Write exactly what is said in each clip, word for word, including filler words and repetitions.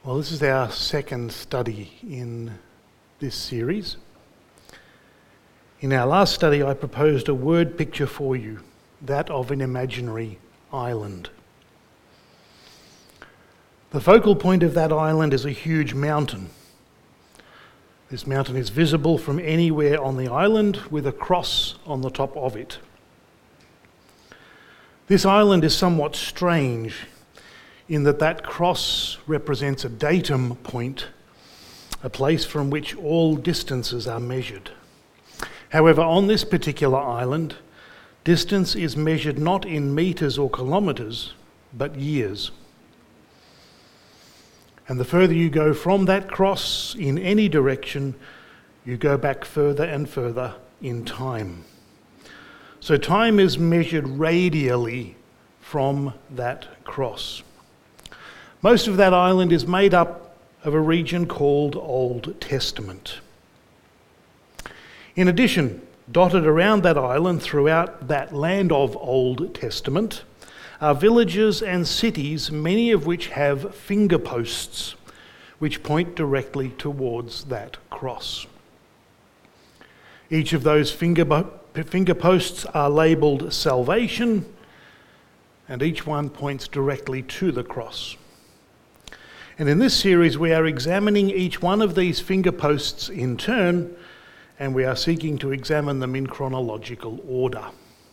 Well, this is our second study in this series. In our last study, I proposed a word picture for you, that of an imaginary island. The focal point of that island is a huge mountain. This mountain is visible from anywhere on the island with a cross on the top of it. This island is somewhat strange in that that cross represents a datum point, a place from which all distances are measured. However, on this particular island, distance is measured not in metres or kilometres, but years. And the further you go from that cross in any direction, you go back further and further in time. So time is measured radially from that cross. Most of that island is made up of a region called Old Testament. In addition, dotted around that island throughout that land of Old Testament are villages and cities, many of which have finger posts which point directly towards that cross. Each of those finger, finger posts are labelled salvation, and each one points directly to the cross. And in this series, we are examining each one of these finger posts in turn, and we are seeking to examine them in chronological order.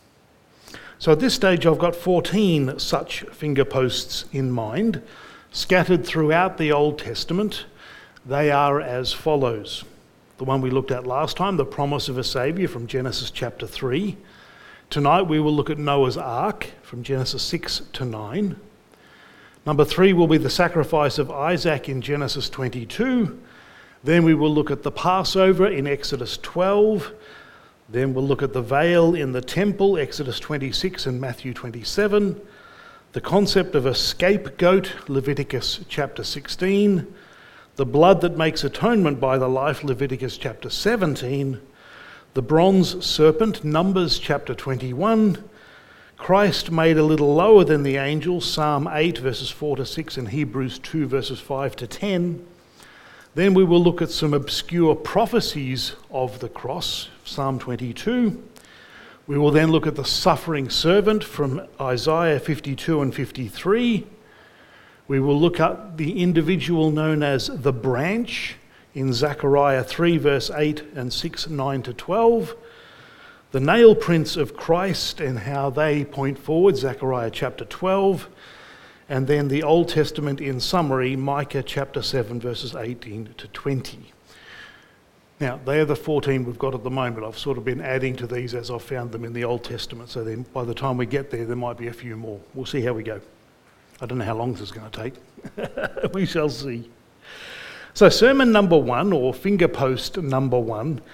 So at this stage, I've got fourteen such finger posts in mind, scattered throughout the Old Testament. They are as follows. The one we looked at last time, the promise of a Saviour from Genesis chapter three. Tonight we will look at Noah's Ark from Genesis six to nine. Number three will be the sacrifice of Isaac in Genesis twenty-two. Then we will look at the Passover in Exodus twelve. Then we'll look at the veil in the temple, Exodus twenty-six and Matthew twenty-seven. The concept of a scapegoat, Leviticus chapter sixteen. The blood that makes atonement by the life, Leviticus chapter seventeen. The bronze serpent, Numbers chapter twenty-one. Christ made a little lower than the angels, Psalm eight verses four to six and Hebrews two verses five to ten. Then we will look at some obscure prophecies of the cross, Psalm twenty-two. We will then look at the suffering servant from Isaiah fifty-two and fifty-three. We will look at the individual known as the branch in Zechariah three verse eight and six, nine to twelve. The nail prints of Christ and how they point forward, Zechariah chapter twelve. And then the Old Testament in summary, Micah chapter seven verses eighteen to twenty. Now, they are the fourteen we've got at the moment. I've sort of been adding to these as I've found them in the Old Testament. So then by the time we get there, there might be a few more. We'll see how we go. I don't know how long this is going to take. We shall see. So sermon number one, or finger post number one,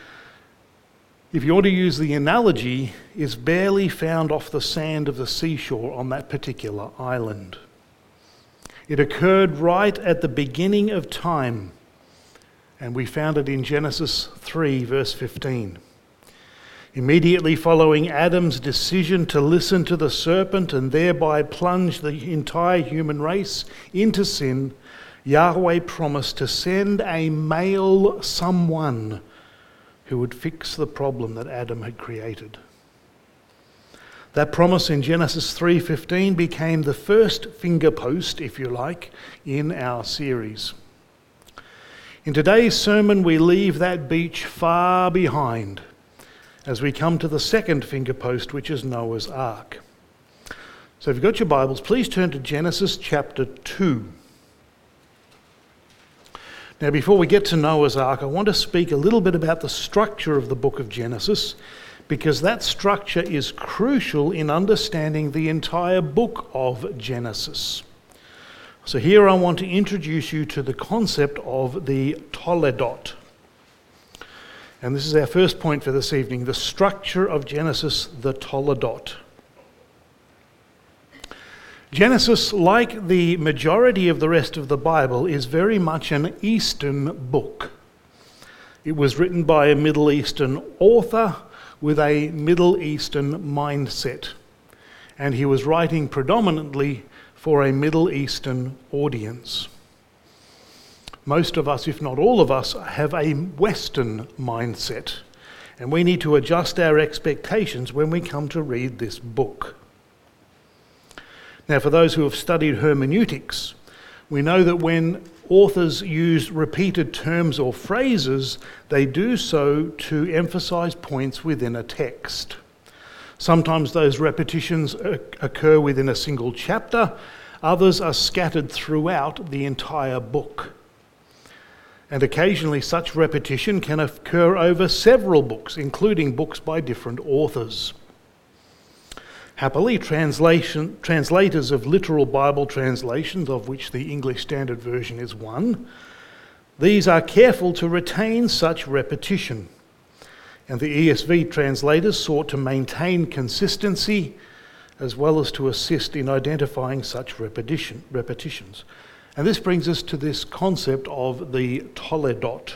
if you want to use the analogy, is barely found off the sand of the seashore on that particular island. It occurred right at the beginning of time, and we found it in Genesis three verse fifteen. Immediately following Adam's decision to listen to the serpent and thereby plunge the entire human race into sin, Yahweh promised to send a male someone who would fix the problem that Adam had created. That promise in Genesis three fifteen became the first finger post, if you like, in our series. In today's sermon, we leave that beach far behind as we come to the second finger post, which is Noah's Ark. So if you've got your Bibles, please turn to Genesis chapter two. Now, before we get to Noah's Ark, I want to speak a little bit about the structure of the book of Genesis, because that structure is crucial in understanding the entire book of Genesis. So here I want to introduce you to the concept of the Toledot. And this is our first point for this evening, the structure of Genesis, the Toledot. Genesis, like the majority of the rest of the Bible, is very much an Eastern book. It was written by a Middle Eastern author with a Middle Eastern mindset, and he was writing predominantly for a Middle Eastern audience. most of us, if not all of us, have a Western mindset, and we need to adjust our expectations when we come to read this book. Now, for those who have studied hermeneutics, we know that when authors use repeated terms or phrases, they do so to emphasize points within a text. Sometimes those repetitions occur within a single chapter, others are scattered throughout the entire book. And occasionally such repetition can occur over several books, including books by different authors. Happily, translation, translators of literal Bible translations, of which the English Standard Version is one, these are careful to retain such repetition. And the E S V translators sought to maintain consistency as well as to assist in identifying such repetition, repetitions. And this brings us to this concept of the Toledot.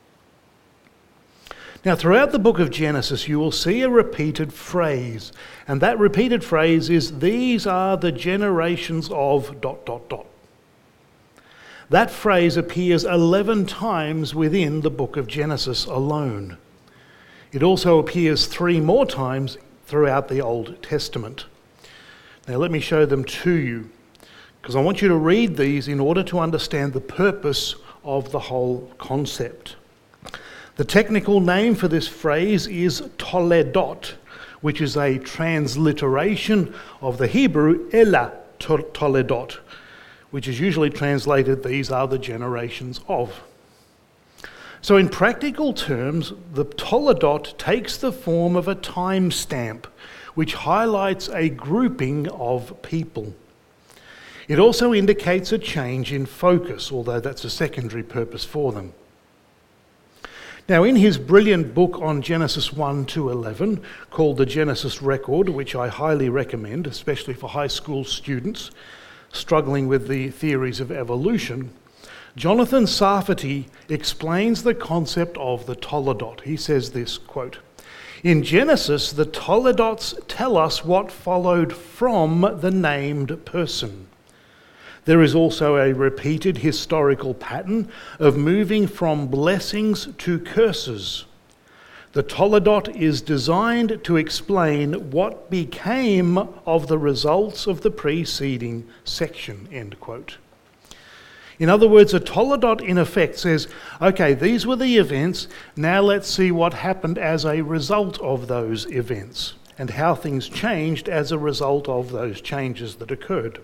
Now, throughout the book of Genesis, you will see a repeated phrase, and that repeated phrase is, "These are the generations of dot, dot, dot." That phrase appears eleven times within the book of Genesis alone. It also appears three more times throughout the Old Testament. Now, let me show them to you, because I want you to read these in order to understand the purpose of the whole concept. The technical name for this phrase is Toledot, which is a transliteration of the Hebrew Ela Toledot, which is usually translated, "These are the generations of." So in practical terms, the Toledot takes the form of a timestamp, which highlights a grouping of people. It also indicates a change in focus, although that's a secondary purpose for them. Now, in his brilliant book on Genesis one to eleven, called The Genesis Record, which I highly recommend, especially for high school students struggling with the theories of evolution, Jonathan Sarfati explains the concept of the Toledot. He says this, quote, "In Genesis, the Toledots tell us what followed from the named person. There is also a repeated historical pattern of moving from blessings to curses. The Toledot is designed to explain what became of the results of the preceding section," end quote. In other words, a Toledot in effect says, okay, these were the events, now let's see what happened as a result of those events and how things changed as a result of those changes that occurred.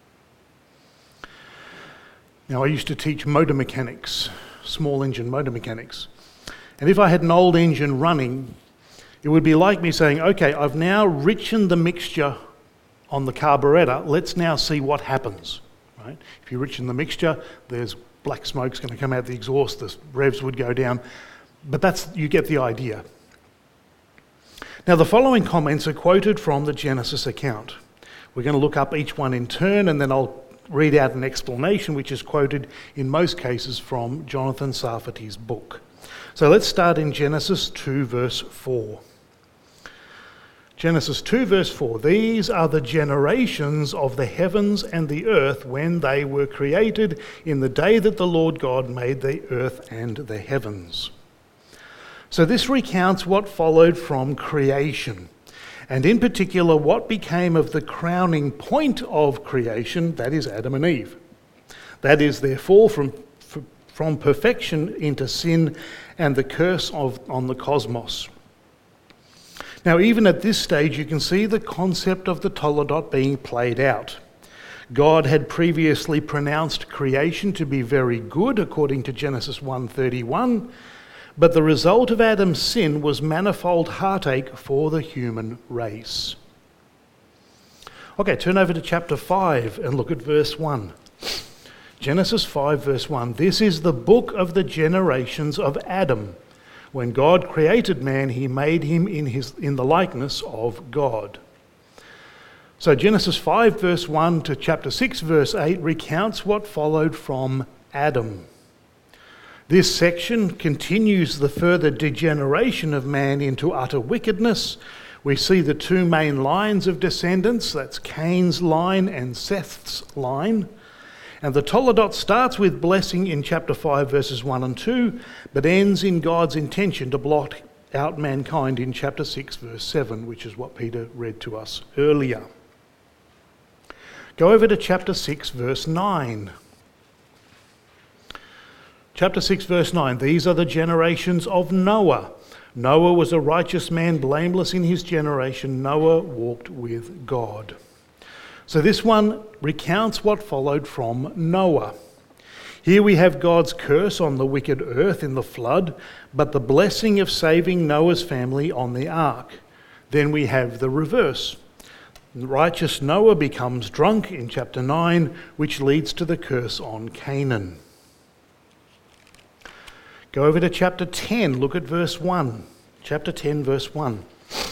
Now, I used to teach motor mechanics, small engine motor mechanics. And if I had an old engine running, it would be like me saying, okay, I've now richened the mixture on the carburettor. Let's now see what happens. Right? If you richen the mixture, there's black smoke's going to come out the exhaust, the revs would go down. But that's, you get the idea. Now, the following comments are quoted from the Genesis account. We're going to look up each one in turn, and then I'll read out an explanation which is quoted in most cases from Jonathan Sarfati's book. So let's start in Genesis two verse four. Genesis two verse four, "These are the generations of the heavens and the earth when they were created in the day that the Lord God made the earth and the heavens." So this recounts what followed from creation, and in particular what became of the crowning point of creation, that is Adam and Eve. That is their fall from, from perfection into sin and the curse of, on the cosmos. Now, even at this stage, you can see the concept of the Toledot being played out. God had previously pronounced creation to be very good, according to Genesis one thirty-one, but the result of Adam's sin was manifold heartache for the human race. Okay, turn over to chapter five and look at verse one. Genesis five, verse one. "This is the book of the generations of Adam. When God created man, he made him in his in the likeness of God." So Genesis five, verse one to chapter six, verse eight recounts what followed from Adam. This section continues the further degeneration of man into utter wickedness. We see the two main lines of descendants, that's Cain's line and Seth's line. And the Toledot starts with blessing in chapter five, verses one and two, but ends in God's intention to blot out mankind in chapter six, verse seven, which is what Peter read to us earlier. Go over to chapter six, verse nine. Chapter six, verse nine. These are the generations of Noah. Noah was a righteous man, blameless in his generation. Noah walked with God. So this one recounts what followed from Noah. Here we have God's curse on the wicked earth in the flood, but the blessing of saving Noah's family on the ark. Then we have the reverse. Righteous Noah becomes drunk in chapter nine, which leads to the curse on Canaan. Go over to chapter ten, look at verse one. Chapter ten, verse one.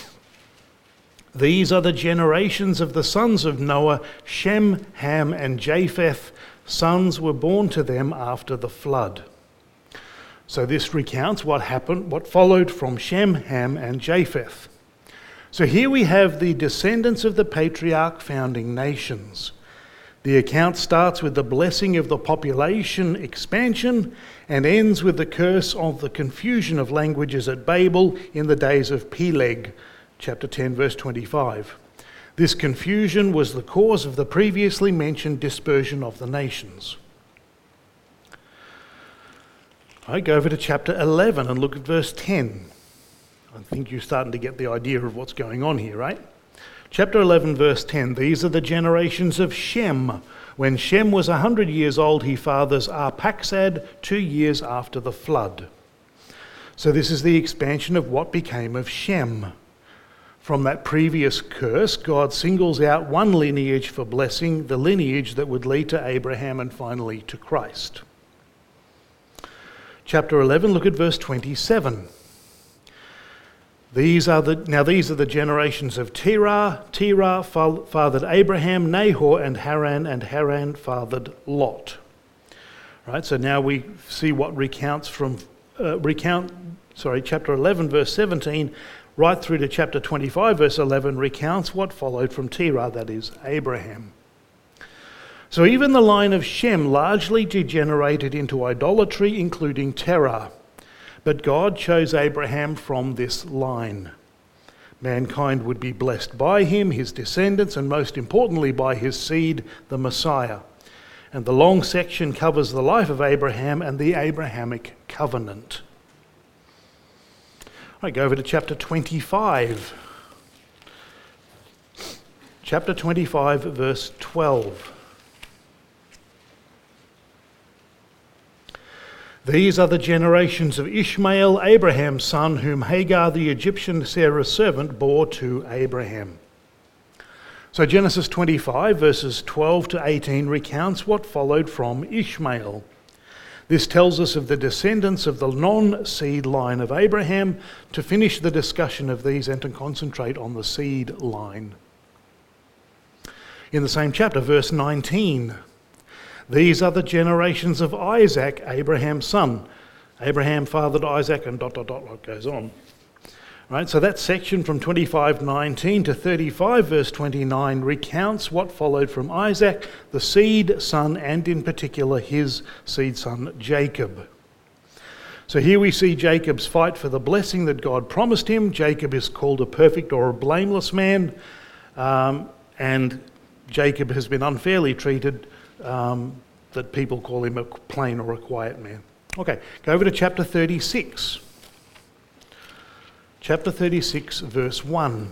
These are the generations of the sons of Noah, Shem, Ham, and Japheth. Sons were born to them after the flood. So this recounts what happened, what followed from Shem, Ham, and Japheth. So here we have the descendants of the patriarch founding nations. The account starts with the blessing of the population expansion and ends with the curse of the confusion of languages at Babel in the days of Peleg, chapter ten, verse twenty-five. This confusion was the cause of the previously mentioned dispersion of the nations. I go over to chapter eleven and look at verse ten. I think you're starting to get the idea of what's going on here, right? Chapter eleven, verse ten. These are the generations of Shem. When Shem was one hundred years old, he fathers Arphaxad two years after the flood. So this is the expansion of what became of Shem. From that previous curse, God singles out one lineage for blessing, the lineage that would lead to Abraham and finally to Christ. Chapter eleven, look at verse twenty-seven. These are the now these are the generations of Terah. Terah fathered Abraham, Nahor, and Haran, and Haran fathered Lot. Right. So now we see what recounts from uh, recount. Sorry, chapter eleven, verse seventeen, right through to chapter twenty-five, verse eleven, recounts what followed from Terah, that is, Abraham. So even the line of Shem largely degenerated into idolatry, including Terah. But God chose Abraham from this line. Mankind would be blessed by him, his descendants, and most importantly by his seed, the Messiah. And the long section covers the life of Abraham and the Abrahamic covenant. I go over to chapter twenty-five. Chapter twenty-five, verse twelve. These are the generations of Ishmael, Abraham's son, whom Hagar the Egyptian, Sarah's servant, bore to Abraham. So Genesis twenty-five, verses twelve to eighteen, recounts what followed from Ishmael. This tells us of the descendants of the non-seed line of Abraham, to finish the discussion of these and to concentrate on the seed line. In the same chapter, verse nineteen, these are the generations of Isaac, Abraham's son. Abraham fathered Isaac, and dot, dot, dot, what goes on. Right, so that section from twenty-five nineteen to thirty-five, verse twenty-nine, recounts what followed from Isaac, the seed son, and in particular his seed son, Jacob. So here we see Jacob's fight for the blessing that God promised him. Jacob is called a perfect or a blameless man, um, and Jacob has been unfairly treated, um, that people call him a plain or a quiet man. Okay, go over to chapter thirty-six. Chapter thirty-six, verse one.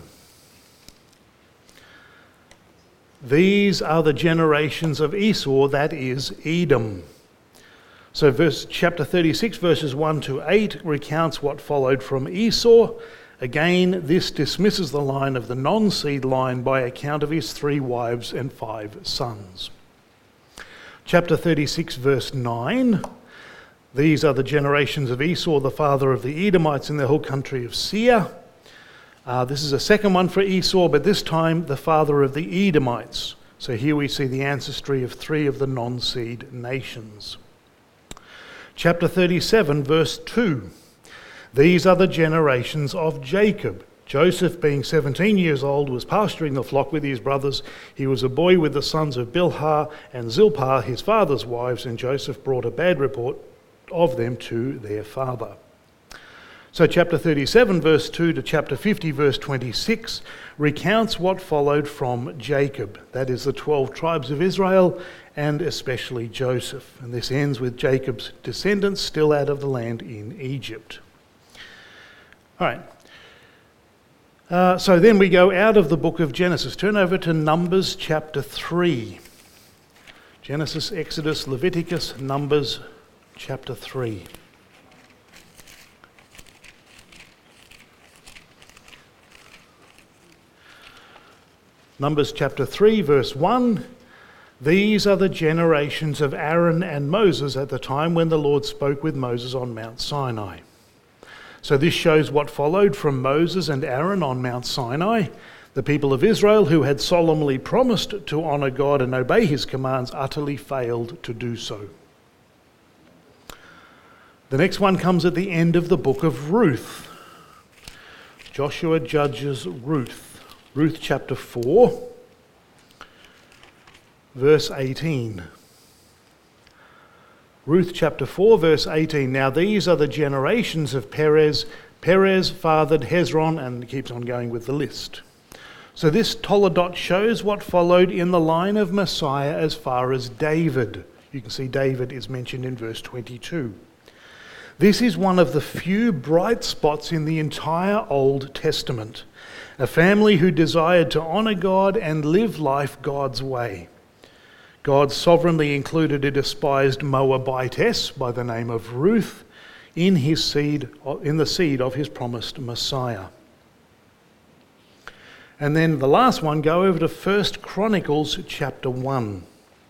These are the generations of Esau, that is, Edom. So verse, chapter thirty-six, verses one to eight, recounts what followed from Esau. Again, this dismisses the line of the non-seed line by account of his three wives and five sons. Chapter thirty-six, verse nine. These are the generations of Esau, the father of the Edomites in the whole country of Seir. Uh, this is a second one for Esau, but this time the father of the Edomites. So here we see the ancestry of three of the non-seed nations. Chapter thirty-seven, verse two. These are the generations of Jacob. Joseph, being seventeen years old, was pasturing the flock with his brothers. He was a boy with the sons of Bilhah and Zilpah, his father's wives, and Joseph brought a bad report of them to their father. So chapter thirty-seven, verse two to chapter fifty, verse twenty-six, recounts what followed from Jacob. That is the twelve tribes of Israel, and especially Joseph. And this ends with Jacob's descendants still out of the land in Egypt. All right. Uh, so then we go out of the book of Genesis. Turn over to Numbers chapter three. Genesis, Exodus, Leviticus, Numbers chapter three. Numbers chapter three, verse one. These are the generations of Aaron and Moses at the time when the Lord spoke with Moses on Mount Sinai. So this shows what followed from Moses and Aaron on Mount Sinai. The people of Israel, who had solemnly promised to honour God and obey his commands, utterly failed to do so. The next one comes at the end of the book of Ruth. Joshua judges Ruth. Ruth chapter four, verse eighteen. Ruth chapter four, verse eighteen. Now these are the generations of Perez. Perez fathered Hezron, and it keeps on going with the list. So this Toledot shows what followed in the line of Messiah as far as David. You can see David is mentioned in verse twenty-two. This is one of the few bright spots in the entire Old Testament. A family who desired to honour God and live life God's way. God sovereignly included a despised Moabitess by the name of Ruth in his seed, in the seed of his promised Messiah. And then the last one, go over to First Chronicles chapter one.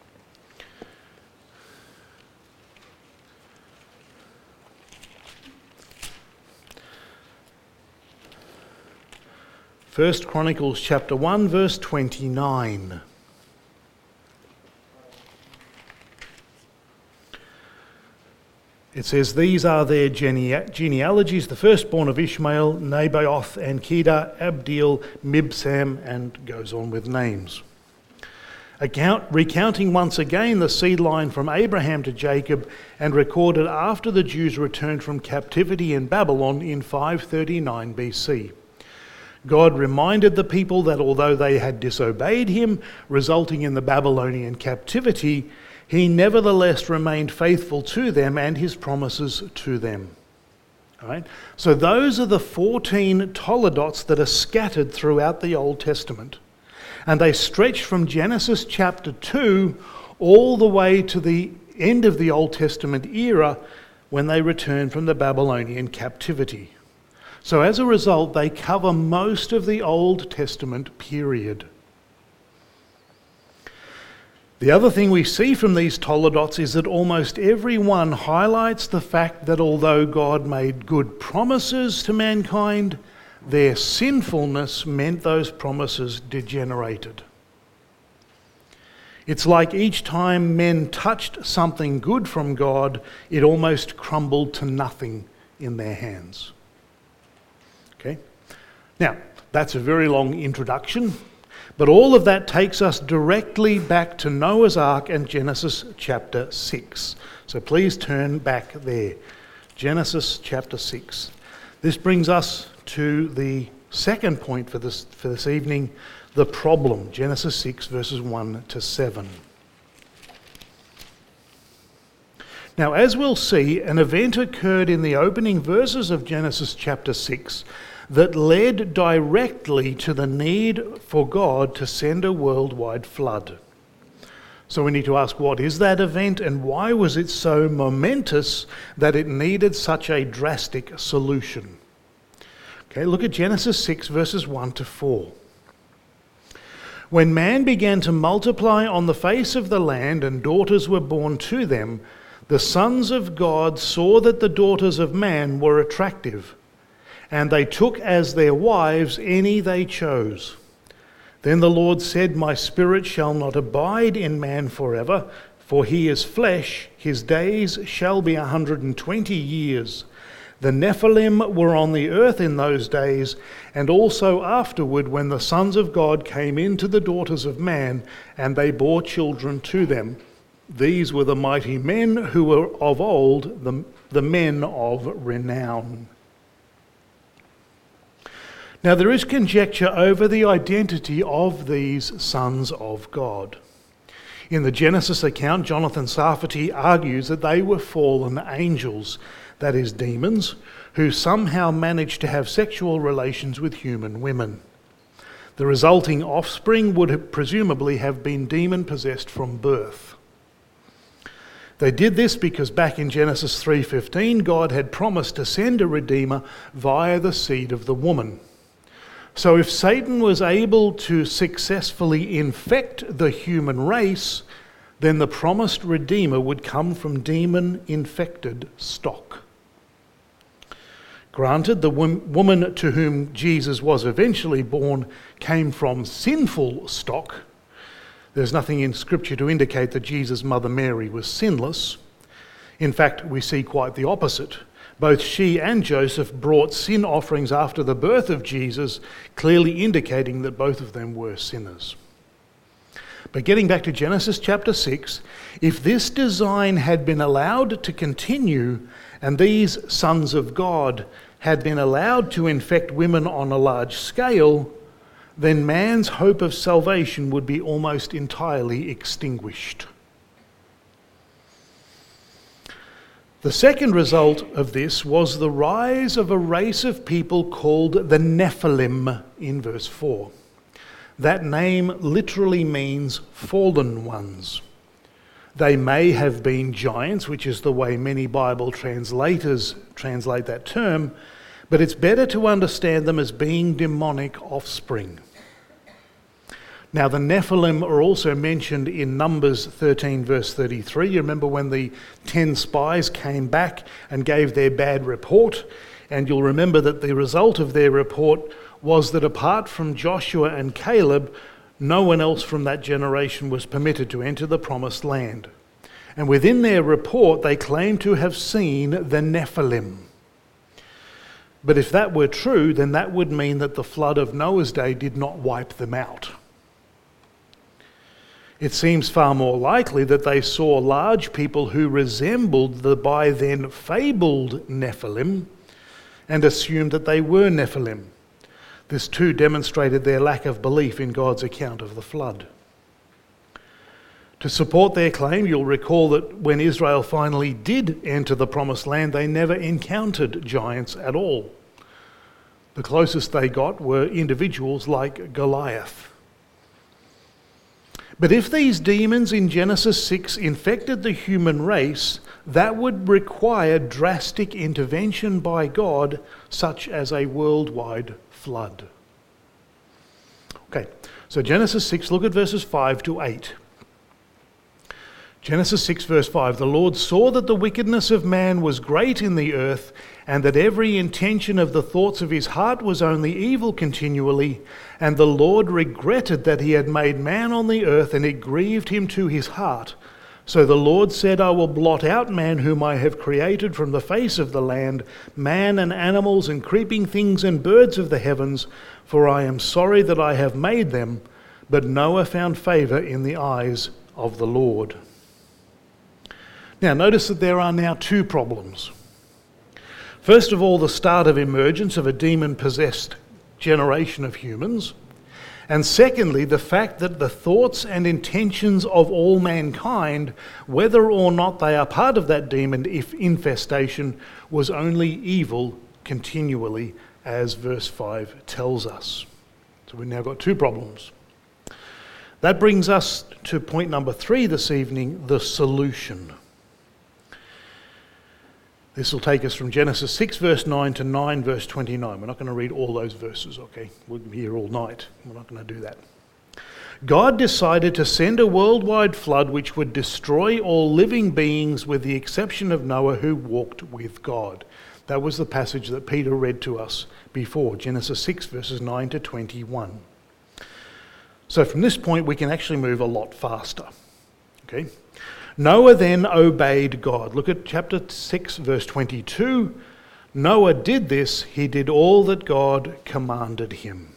First Chronicles chapter one, verse twenty-nine. It says, these are their genea- genealogies, the firstborn of Ishmael, Nebaioth and Kedar, Abdeel, Mibsam, and goes on with names. Account, recounting once again the seed line from Abraham to Jacob, and recorded after the Jews returned from captivity in Babylon in five thirty-nine B C. God reminded the people that although they had disobeyed him, resulting in the Babylonian captivity, he nevertheless remained faithful to them and his promises to them. All right? So those are the fourteen Toledots that are scattered throughout the Old Testament. And they stretch from Genesis chapter two all the way to the end of the Old Testament era when they return from the Babylonian captivity. So as a result, they cover most of the Old Testament period. The other thing we see from these Toledots is that almost every one highlights the fact that although God made good promises to mankind, their sinfulness meant those promises degenerated. It's like each time men touched something good from God, it almost crumbled to nothing in their hands. Okay? Now, that's a very long introduction. But all of that takes us directly back to Noah's Ark and Genesis chapter six. So please turn back there. Genesis chapter six. This brings us to the second point for this, for this evening, the problem. Genesis six verses one to seven. Now, as we'll see, an event occurred in the opening verses of Genesis chapter six that led directly to the need for God to send a worldwide flood. So we need to ask, what is that event and why was it so momentous that it needed such a drastic solution? Okay, look at Genesis six verses one to four. When man began to multiply on the face of the land and daughters were born to them, the sons of God saw that the daughters of man were attractive, and they took as their wives any they chose. Then the Lord said, my spirit shall not abide in man forever, for he is flesh, his days shall be a hundred and twenty years. The Nephilim were on the earth in those days, and also afterward when the sons of God came into the daughters of man, and they bore children to them. These were the mighty men who were of old, the, the men of renown. Now there is conjecture over the identity of these sons of God. In the Genesis account, Jonathan Sarfati argues that they were fallen angels, that is, demons, who somehow managed to have sexual relations with human women. The resulting offspring would have presumably have been demon-possessed from birth. They did this because back in Genesis three fifteen, God had promised to send a Redeemer via the seed of the woman. So if Satan was able to successfully infect the human race, then the promised Redeemer would come from demon-infected stock. Granted, the woman to whom Jesus was eventually born came from sinful stock. There's nothing in Scripture to indicate that Jesus' mother Mary was sinless. In fact, we see quite the opposite. Both she and Joseph brought sin offerings after the birth of Jesus, clearly indicating that both of them were sinners. But getting back to Genesis chapter six, if this design had been allowed to continue and these sons of God had been allowed to infect women on a large scale, then man's hope of salvation would be almost entirely extinguished. The second result of this was the rise of a race of people called the Nephilim in verse four. That name literally means fallen ones. They may have been giants, which is the way many Bible translators translate that term, but it's better to understand them as being demonic offspring. Now, the Nephilim are also mentioned in Numbers thirteen, verse thirty-three. You remember when the ten spies came back and gave their bad report, and you'll remember that the result of their report was that apart from Joshua and Caleb, no one else from that generation was permitted to enter the promised land. And within their report, they claimed to have seen the Nephilim. But if that were true, then that would mean that the flood of Noah's day did not wipe them out. It seems far more likely that they saw large people who resembled the by then fabled Nephilim and assumed that they were Nephilim. This too demonstrated their lack of belief in God's account of the flood. To support their claim, you'll recall that when Israel finally did enter the promised land, they never encountered giants at all. The closest they got were individuals like Goliath. But if these demons in Genesis six infected the human race, that would require drastic intervention by God, such as a worldwide flood. Okay, so Genesis six, look at verses five to eight. Genesis six verse five, the Lord saw that the wickedness of man was great in the earth, and that every intention of the thoughts of his heart was only evil continually. And the Lord regretted that he had made man on the earth, and it grieved him to his heart. So the Lord said, I will blot out man whom I have created from the face of the land, man and animals and creeping things and birds of the heavens, for I am sorry that I have made them. But Noah found favor in the eyes of the Lord. Now notice that there are now two problems. First of all, the start of emergence of a demon-possessed generation of humans. And secondly, the fact that the thoughts and intentions of all mankind, whether or not they are part of that demon if infestation, was only evil continually, as verse five tells us. So we've now got two problems. That brings us to point number three this evening, the solution. This will take us from Genesis six verse nine to nine verse twenty-nine. We're not going to read all those verses, okay? We'll be here all night. We're not going to do that. God decided to send a worldwide flood which would destroy all living beings with the exception of Noah, who walked with God. That was the passage that Peter read to us before, Genesis six verses nine to twenty-one. So from this point we can actually move a lot faster, okay? Noah then obeyed God. Look at chapter six, verse twenty-two. Noah did this, he did all that God commanded him.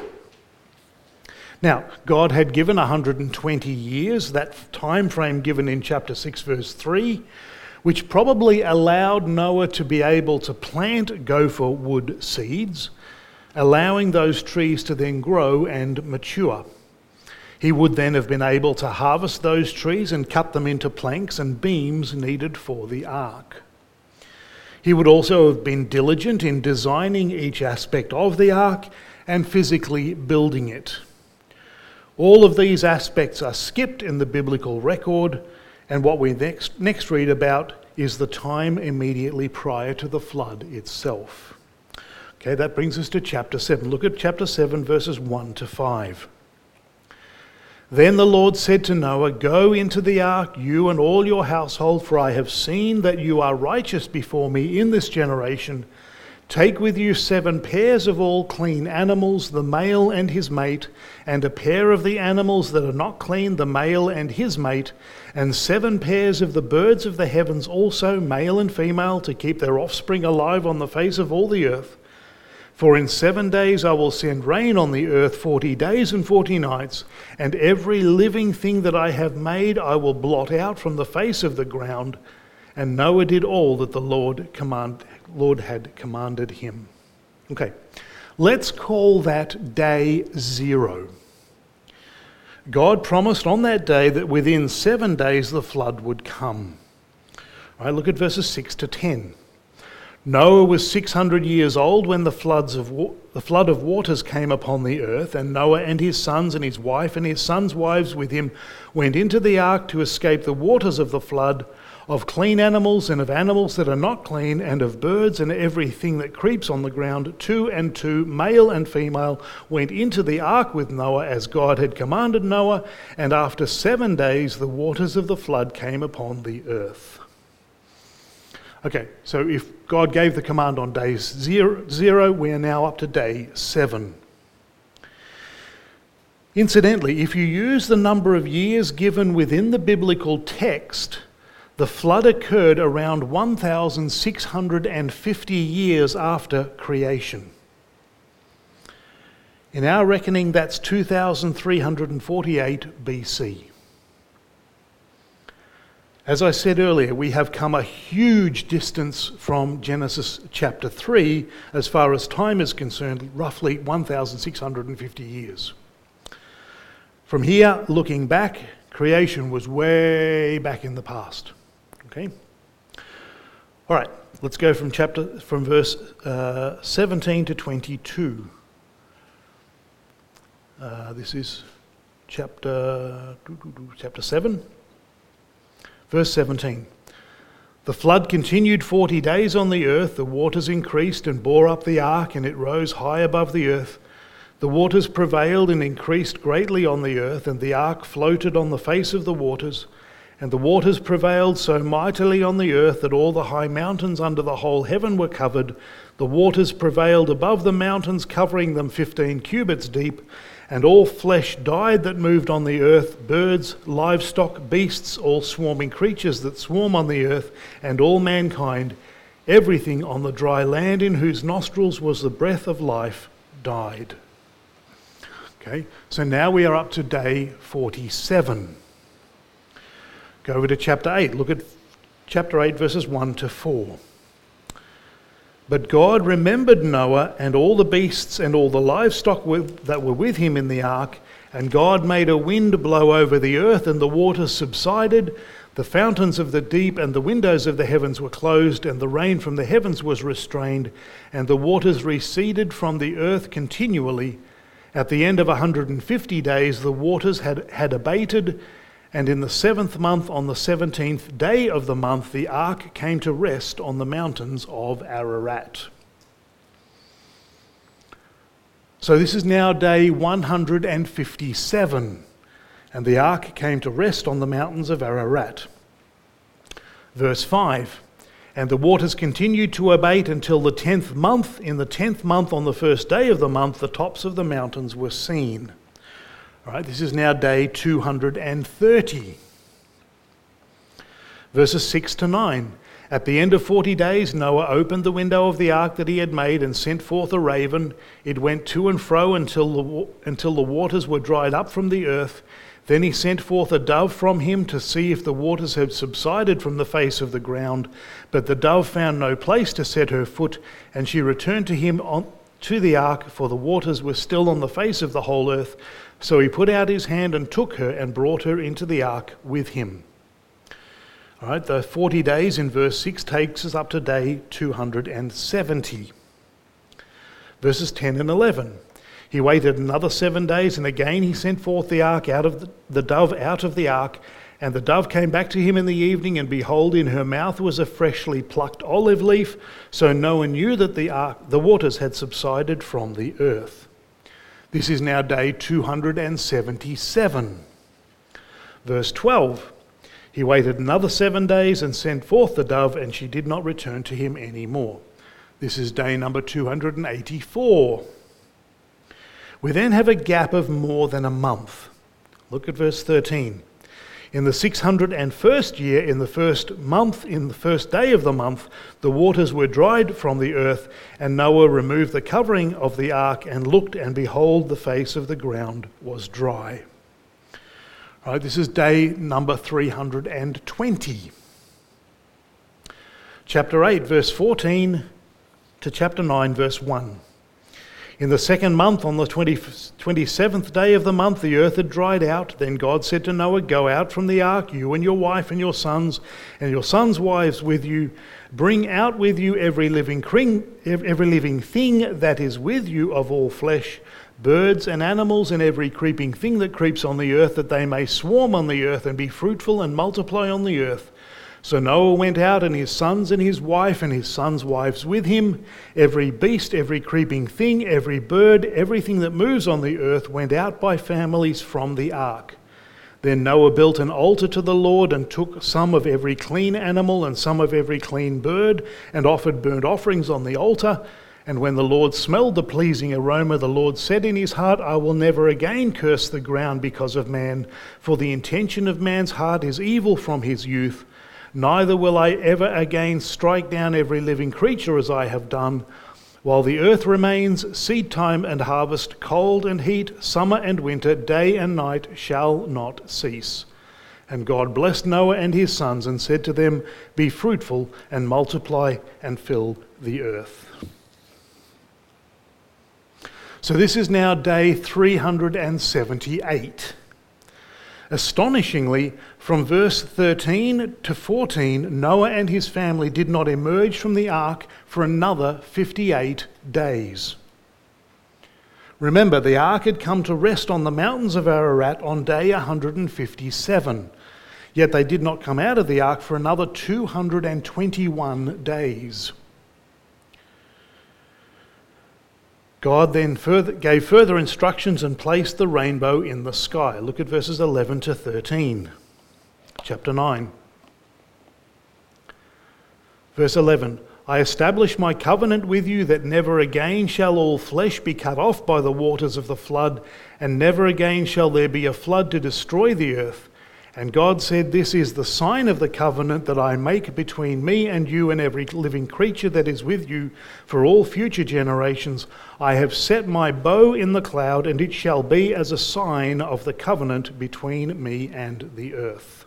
Now, God had given one hundred twenty years, that time frame given in chapter six, verse three, which probably allowed Noah to be able to plant gopher wood seeds, allowing those trees to then grow and mature. He would then have been able to harvest those trees and cut them into planks and beams needed for the ark. He would also have been diligent in designing each aspect of the ark and physically building it. All of these aspects are skipped in the biblical record, and what we next, next read about is the time immediately prior to the flood itself. Okay, that brings us to chapter seven. Look at chapter seven, verses one to five. Then the Lord said to Noah, "Go into the ark, you and all your household, for I have seen that you are righteous before me in this generation. Take with you seven pairs of all clean animals, the male and his mate, and a pair of the animals that are not clean, the male and his mate, and seven pairs of the birds of the heavens also, male and female, to keep their offspring alive on the face of all the earth. For in seven days I will send rain on the earth forty days and forty nights, and every living thing that I have made I will blot out from the face of the ground." And Noah did all that the Lord command, Lord had commanded him. Okay, let's call that day zero. God promised on that day that within seven days the flood would come. All right, look at verses six to ten. Noah was six hundred years old when the floods of wa- the flood of waters came upon the earth, and Noah and his sons and his wife and his sons' wives with him went into the ark to escape the waters of the flood, of clean animals and of animals that are not clean, and of birds and everything that creeps on the ground. Two and two, male and female, went into the ark with Noah as God had commanded Noah, and after seven days the waters of the flood came upon the earth. Okay, so if God gave the command on day zero, zero, we are now up to day seven. Incidentally, if you use the number of years given within the biblical text, the flood occurred around one thousand six hundred fifty years after creation. In our reckoning, that's two thousand three hundred forty-eight B C. As I said earlier, we have come a huge distance from Genesis chapter three as far as time is concerned, roughly one thousand six hundred fifty years. From here, looking back, creation was way back in the past. Okay? All right, let's go from chapter from verse uh, seventeen to twenty-two. Uh, this is chapter chapter seven. Verse seventeen. The flood continued forty days on the earth. The waters increased and bore up the ark, and it rose high above the earth. The waters prevailed and increased greatly on the earth, and the ark floated on the face of the waters. And the waters prevailed so mightily on the earth that all the high mountains under the whole heaven were covered. The waters prevailed above the mountains, covering them fifteen cubits deep. And all flesh died that moved on the earth, birds, livestock, beasts, all swarming creatures that swarm on the earth, and all mankind. Everything on the dry land in whose nostrils was the breath of life died. Okay, so now we are up to day forty-seven. Go over to chapter eight. Look at chapter eight, verses one to four. But God remembered Noah and all the beasts and all the livestock that were with him in the ark, and God made a wind blow over the earth, and the waters subsided. The fountains of the deep and the windows of the heavens were closed, and the rain from the heavens was restrained, and the waters receded from the earth continually. At the end of one hundred fifty days, the waters had, had abated, and in the seventh month, on the seventeenth day of the month, the ark came to rest on the mountains of Ararat. So this is now day one hundred fifty-seven, and the ark came to rest on the mountains of Ararat. Verse five, and the waters continued to abate until the tenth month. In the tenth month, on the first day of the month, the tops of the mountains were seen. All right, this is now day two hundred thirty. Verses six to nine. At the end of forty days, Noah opened the window of the ark that he had made and sent forth a raven. It went to and fro until the, until the waters were dried up from the earth. Then he sent forth a dove from him to see if the waters had subsided from the face of the ground. But the dove found no place to set her foot, and she returned to him on, to the ark, for the waters were still on the face of the whole earth. So he put out his hand and took her and brought her into the ark with him. All right, the forty days in verse six takes us up to day two hundred seventy. Verses ten and eleven. He waited another seven days, and again he sent forth the ark out of the, the dove out of the ark. And the dove came back to him in the evening, and behold, in her mouth was a freshly plucked olive leaf. So Noah knew that the ark, the waters had subsided from the earth. This is now day two hundred seventy-seven. Verse twelve. He waited another seven days and sent forth the dove, and she did not return to him any more. This is day number two hundred eighty-four. We then have a gap of more than a month. Look at verse thirteen. In the six hundred first year, in the first month, in the first day of the month, the waters were dried from the earth, and Noah removed the covering of the ark and looked, and behold, the face of the ground was dry. Right, this is day number three hundred twenty. Chapter eight, verse fourteen to chapter nine, verse one. In the second month, on the twenty-seventh day of the month, the earth had dried out. Then God said to Noah, "Go out from the ark, you and your wife and your sons, and your sons' wives with you. Bring out with you every living cring, every living thing that is with you of all flesh, birds and animals and every creeping thing that creeps on the earth, that they may swarm on the earth and be fruitful and multiply on the earth." So Noah went out, and his sons and his wife and his sons' wives with him. Every beast, every creeping thing, every bird, everything that moves on the earth went out by families from the ark. Then Noah built an altar to the Lord, and took some of every clean animal and some of every clean bird, and offered burnt offerings on the altar. And when the Lord smelled the pleasing aroma, the Lord said in his heart, "I will never again curse the ground because of man, for the intention of man's heart is evil from his youth. Neither will I ever again strike down every living creature as I have done. While the earth remains, seed time and harvest, cold and heat, summer and winter, day and night shall not cease." And God blessed Noah and his sons and said to them, "Be fruitful and multiply and fill the earth." So this is now day three hundred seventy-eight. Astonishingly, from verse thirteen to fourteen, Noah and his family did not emerge from the ark for another fifty-eight days. Remember, the ark had come to rest on the mountains of Ararat on day one hundred fifty-seven, yet they did not come out of the ark for another two hundred twenty-one days. God then further, gave further instructions and placed the rainbow in the sky. Look at verses eleven to thirteen, chapter nine. Verse eleven, "I establish my covenant with you that never again shall all flesh be cut off by the waters of the flood, and never again shall there be a flood to destroy the earth. And God said, this is the sign of the covenant that I make between me and you and every living creature that is with you for all future generations. I have set my bow in the cloud, and it shall be as a sign of the covenant between me and the earth."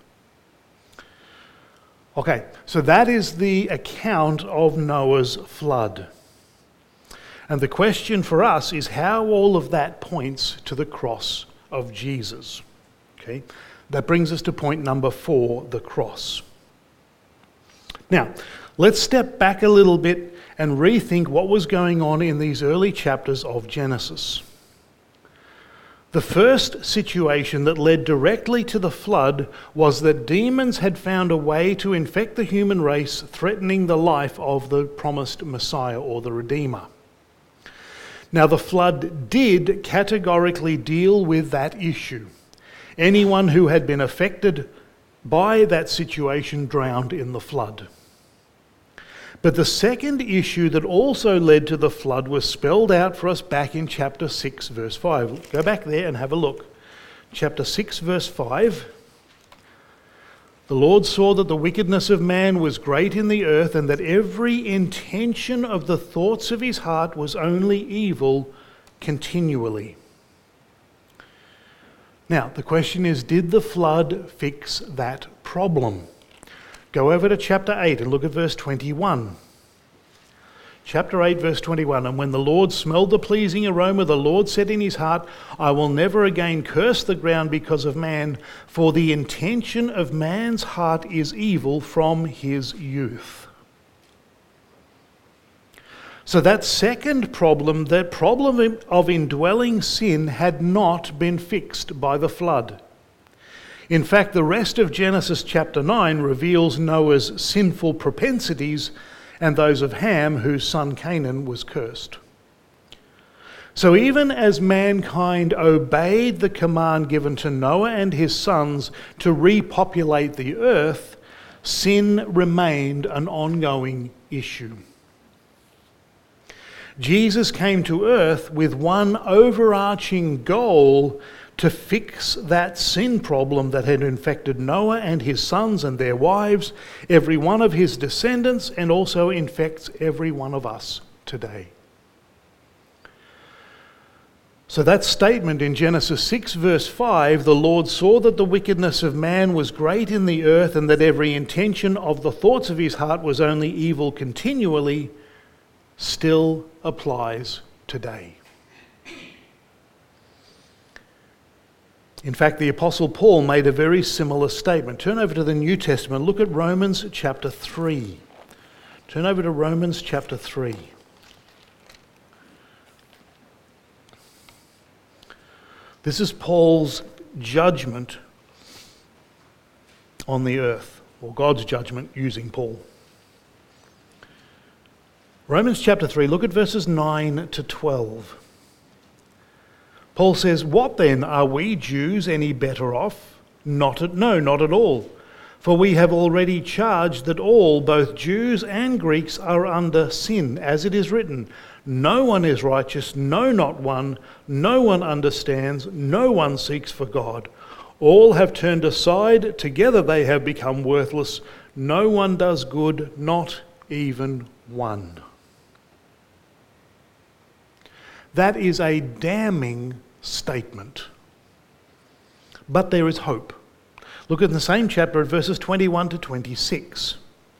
Okay, so that is the account of Noah's flood. And the question for us is how all of that points to the cross of Jesus. Okay. That brings us to point number four, the cross. Now, let's step back a little bit and rethink what was going on in these early chapters of Genesis. The first situation that led directly to the flood was that demons had found a way to infect the human race, threatening the life of the promised Messiah or the Redeemer. Now, the flood did categorically deal with that issue. Anyone who had been affected by that situation drowned in the flood. But the second issue that also led to the flood was spelled out for us back in chapter six, verse five. Go back there and have a look. Chapter six, verse five. The Lord saw that the wickedness of man was great in the earth, and that every intention of the thoughts of his heart was only evil continually. Now, the question is, did the flood fix that problem? Go over to chapter eight and look at verse twenty-one. Chapter eight, verse twenty-one, and when the Lord smelled the pleasing aroma, the Lord said in his heart, I will never again curse the ground because of man, for the intention of man's heart is evil from his youth. So that second problem, that problem of indwelling sin, had not been fixed by the flood. In fact, the rest of Genesis chapter nine reveals Noah's sinful propensities and those of Ham, whose son Canaan was cursed. So even as mankind obeyed the command given to Noah and his sons to repopulate the earth, sin remained an ongoing issue. Jesus came to earth with one overarching goal: to fix that sin problem that had infected Noah and his sons and their wives, every one of his descendants, and also infects every one of us today. So that statement in Genesis six verse five, the Lord saw that the wickedness of man was great in the earth, and that every intention of the thoughts of his heart was only evil continually, still applies today. In fact, the Apostle Paul made a very similar statement. Turn over to the New Testament. Look at Romans chapter three. Turn over to Romans chapter three. This is Paul's judgment on the earth, or God's judgment using Paul. Romans chapter three, look at verses nine to twelve. Paul says, what then, are we Jews any better off? Not at, no, not at all. For we have already charged that all, both Jews and Greeks, are under sin, as it is written, no one is righteous, no, not one, no one understands, no one seeks for God. All have turned aside, together they have become worthless, no one does good, not even one. That is a damning statement. But there is hope. Look at the same chapter at verses twenty-one to twenty-six.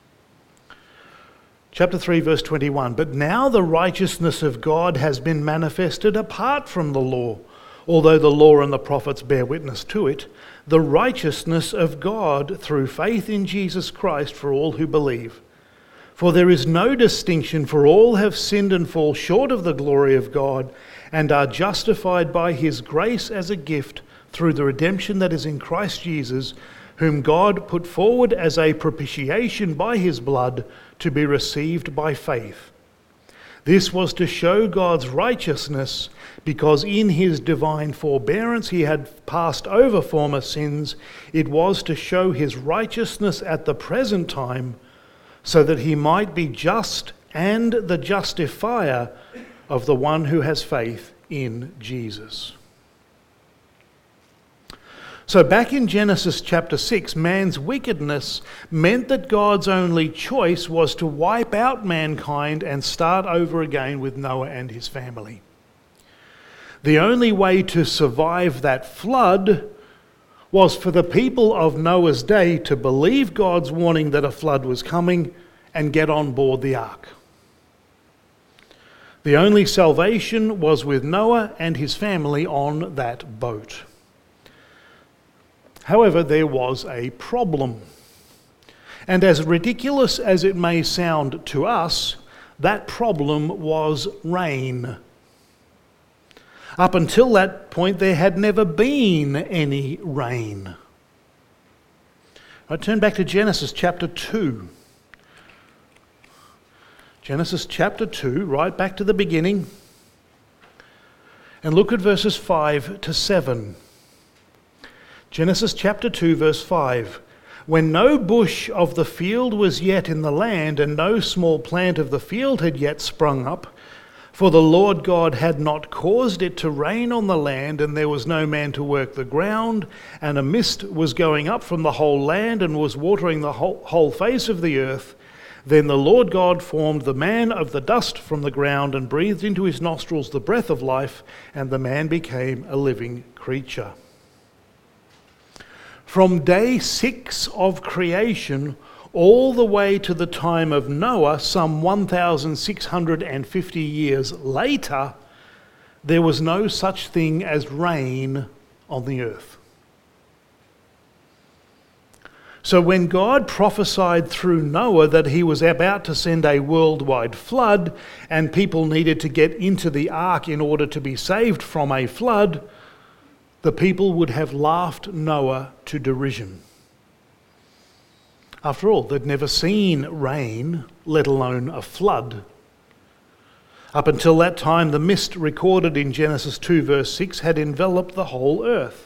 Chapter three, verse twenty-one. But now the righteousness of God has been manifested apart from the law, although the law and the prophets bear witness to it, the righteousness of God through faith in Jesus Christ for all who believe. For there is no distinction, for all have sinned and fall short of the glory of God, and are justified by his grace as a gift through the redemption that is in Christ Jesus, whom God put forward as a propitiation by his blood to be received by faith. This was to show God's righteousness, because in his divine forbearance he had passed over former sins. It was to show his righteousness at the present time, so that he might be just and the justifier of the one who has faith in Jesus. So back in Genesis chapter six, man's wickedness meant that God's only choice was to wipe out mankind and start over again with Noah and his family. The only way to survive that flood was for the people of Noah's day to believe God's warning that a flood was coming and get on board the ark. The only salvation was with Noah and his family on that boat. However, there was a problem. And as ridiculous as it may sound to us, that problem was rain. Up until that point, there had never been any rain. I turn back to Genesis chapter two. Genesis chapter two, right back to the beginning. And look at verses five to seven. Genesis chapter two, verse five. When no bush of the field was yet in the land, and no small plant of the field had yet sprung up, For the Lord God had not caused it to rain on the land, and there was no man to work the ground, and a mist was going up from the whole land and was watering the whole, whole face of the earth. Then the Lord God formed the man of the dust from the ground and breathed into his nostrils the breath of life, and the man became a living creature. From day six of creation all the way to the time of Noah, some one thousand six hundred fifty years later, there was no such thing as rain on the earth. So when God prophesied through Noah that he was about to send a worldwide flood and people needed to get into the ark in order to be saved from a flood, the people would have laughed Noah to derision. After all, they'd never seen rain, let alone a flood. Up until that time, the mist recorded in Genesis two verse six had enveloped the whole earth.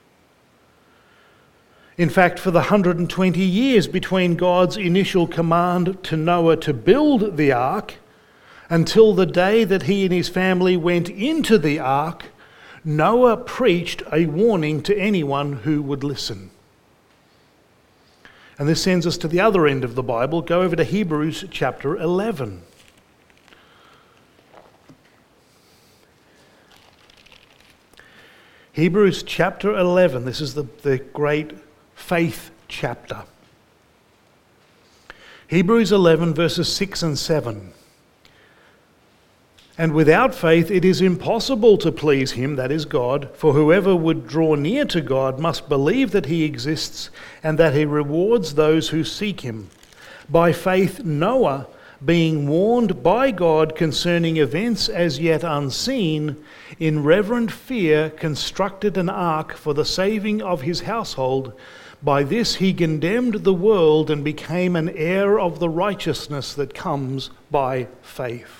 In fact, for the one hundred twenty years between God's initial command to Noah to build the ark until the day that he and his family went into the ark, Noah preached a warning to anyone who would listen. And this sends us to the other end of the Bible. Go over to Hebrews chapter eleven. Hebrews chapter eleven. This is the, the great faith chapter. Hebrews eleven verses six and seven. And without faith it is impossible to please him, that is God, for whoever would draw near to God must believe that he exists and that he rewards those who seek him. By faith Noah, being warned by God concerning events as yet unseen, in reverent fear constructed an ark for the saving of his household. By this he condemned the world and became an heir of the righteousness that comes by faith.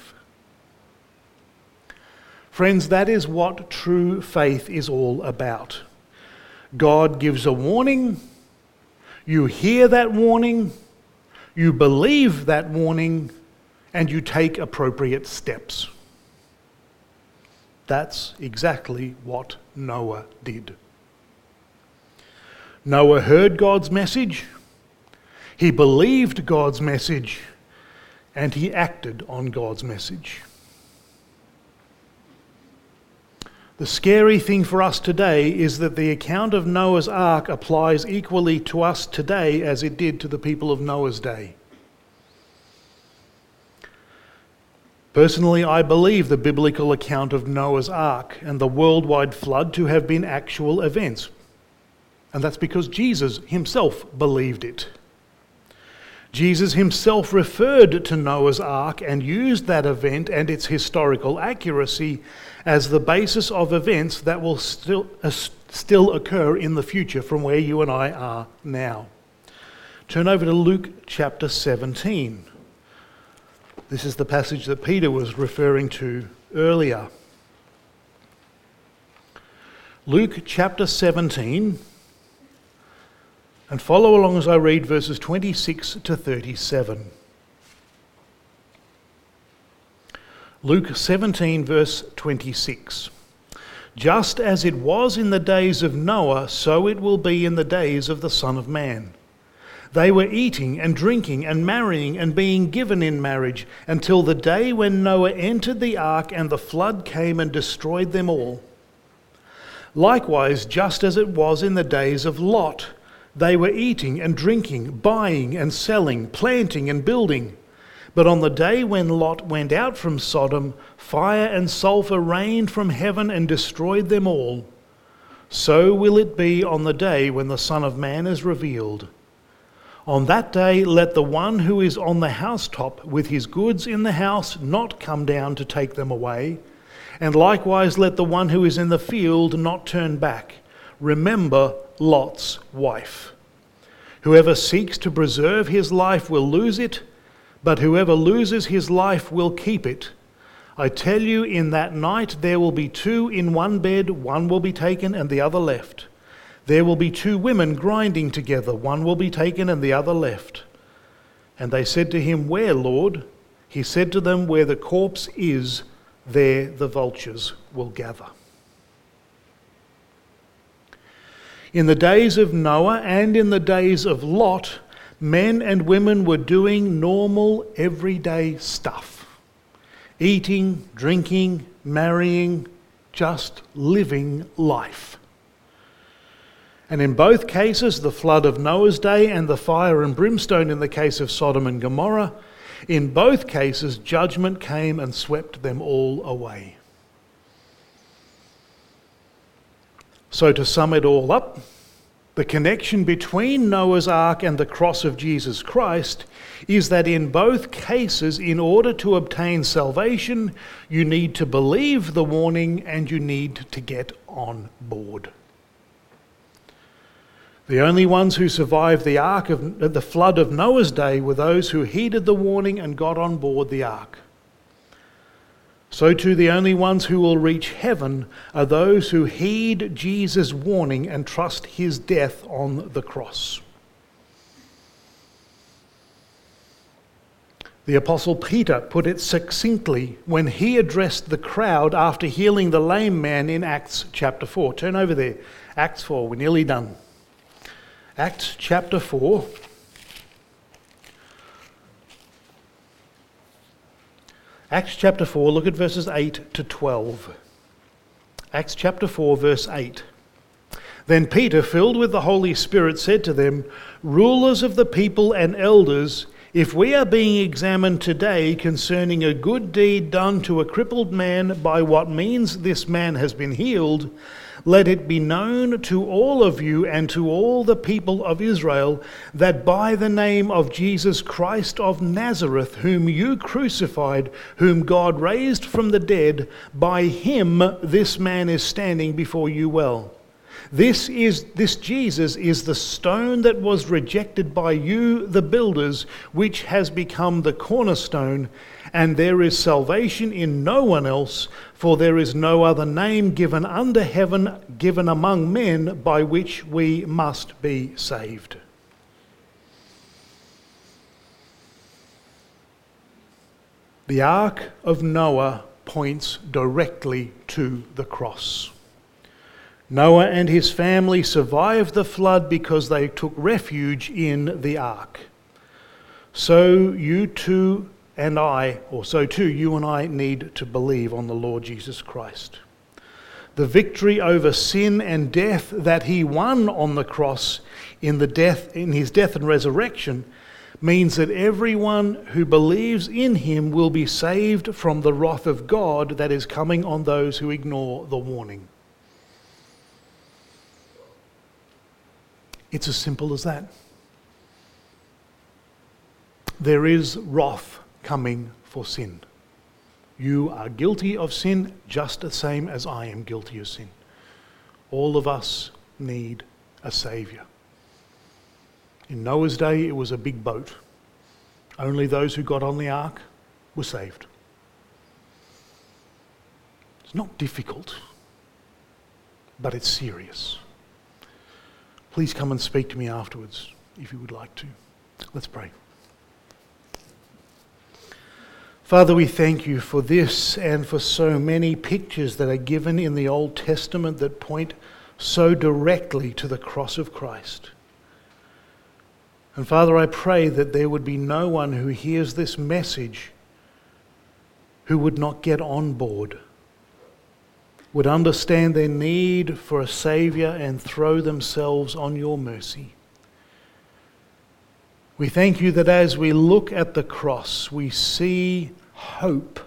Friends, that is what true faith is all about. God gives a warning, you hear that warning, you believe that warning, and you take appropriate steps. That's exactly what Noah did. Noah heard God's message, he believed God's message, and he acted on God's message. The scary thing for us today is that the account of Noah's ark applies equally to us today as it did to the people of Noah's day. Personally, I believe the biblical account of Noah's ark and the worldwide flood to have been actual events. And that's because Jesus himself believed it. Jesus himself referred to Noah's ark and used that event and its historical accuracy as the basis of events that will still, uh, still occur in the future from where you and I are now. Turn over to Luke chapter seventeen. This is the passage that Peter was referring to earlier. Luke chapter seventeen, and follow along as I read verses twenty-six to thirty-seven. Luke seventeen verse twenty-six. Just as it was in the days of Noah, so it will be in the days of the Son of Man. They were eating and drinking and marrying and being given in marriage until the day when Noah entered the ark and the flood came and destroyed them all. Likewise, just as it was in the days of Lot, they were eating and drinking, buying and selling, planting and building. But on the day when Lot went out from Sodom, fire and sulfur rained from heaven and destroyed them all. So will it be on the day when the Son of Man is revealed. On that day let the one who is on the housetop with his goods in the house not come down to take them away, and likewise let the one who is in the field not turn back. Remember Lot's wife. Whoever seeks to preserve his life will lose it, but whoever loses his life will keep it. I tell you, in that night there will be two in one bed, one will be taken and the other left. There will be two women grinding together, one will be taken and the other left. And they said to him, Where, Lord? He said to them, Where the corpse is, there the vultures will gather. In the days of Noah and in the days of Lot, men and women were doing normal, everyday stuff. Eating, drinking, marrying, just living life. And in both cases, the flood of Noah's day and the fire and brimstone in the case of Sodom and Gomorrah, in both cases, judgment came and swept them all away. So to sum it all up, the connection between Noah's Ark and the cross of Jesus Christ is that in both cases, in order to obtain salvation, you need to believe the warning and you need to get on board. The only ones who survived the ark of the flood of Noah's day were those who heeded the warning and got on board the ark. So too the only ones who will reach heaven are those who heed Jesus' warning and trust his death on the cross. The Apostle Peter put it succinctly when he addressed the crowd after healing the lame man in Acts chapter four. Turn over there. Acts four, we're nearly done. Acts chapter four. Acts chapter four, look at verses eight to twelve. Acts chapter four, verse eight. Then Peter, filled with the Holy Spirit, said to them, "Rulers of the people and elders, if we are being examined today concerning a good deed done to a crippled man, by what means this man has been healed, let it be known to all of you and to all the people of Israel that by the name of Jesus Christ of Nazareth, whom you crucified, whom God raised from the dead, by him this man is standing before you well. This is this Jesus is the stone that was rejected by you, the builders, which has become the cornerstone, and there is salvation in no one else, for there is no other name given under heaven, given among men, by which we must be saved." The Ark of Noah points directly to the cross. Noah and his family survived the flood because they took refuge in the ark. So you too and I, or so too you and I, need to believe on the Lord Jesus Christ. The victory over sin and death that he won on the cross in the death, in his death and resurrection, means that everyone who believes in him will be saved from the wrath of God that is coming on those who ignore the warning. It's as simple as that. There is wrath coming for sin. You are guilty of sin just the same as I am guilty of sin. All of us need a saviour. In Noah's day, it was a big boat. Only those who got on the ark were saved. It's not difficult, but it's serious. Please come and speak to me afterwards if you would like to. Let's pray. Father, we thank you for this and for so many pictures that are given in the Old Testament that point so directly to the cross of Christ. And Father, I pray that there would be no one who hears this message who would not get on board, would understand their need for a Saviour and throw themselves on your mercy. We thank you that as we look at the cross, we see hope.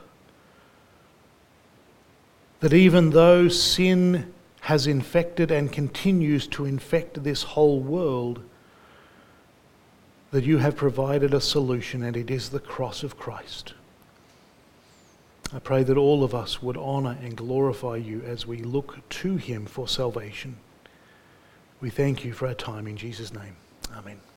That even though sin has infected and continues to infect this whole world, that you have provided a solution, and it is the cross of Christ. I pray that all of us would honour and glorify you as we look to him for salvation. We thank you for our time in Jesus' name. Amen.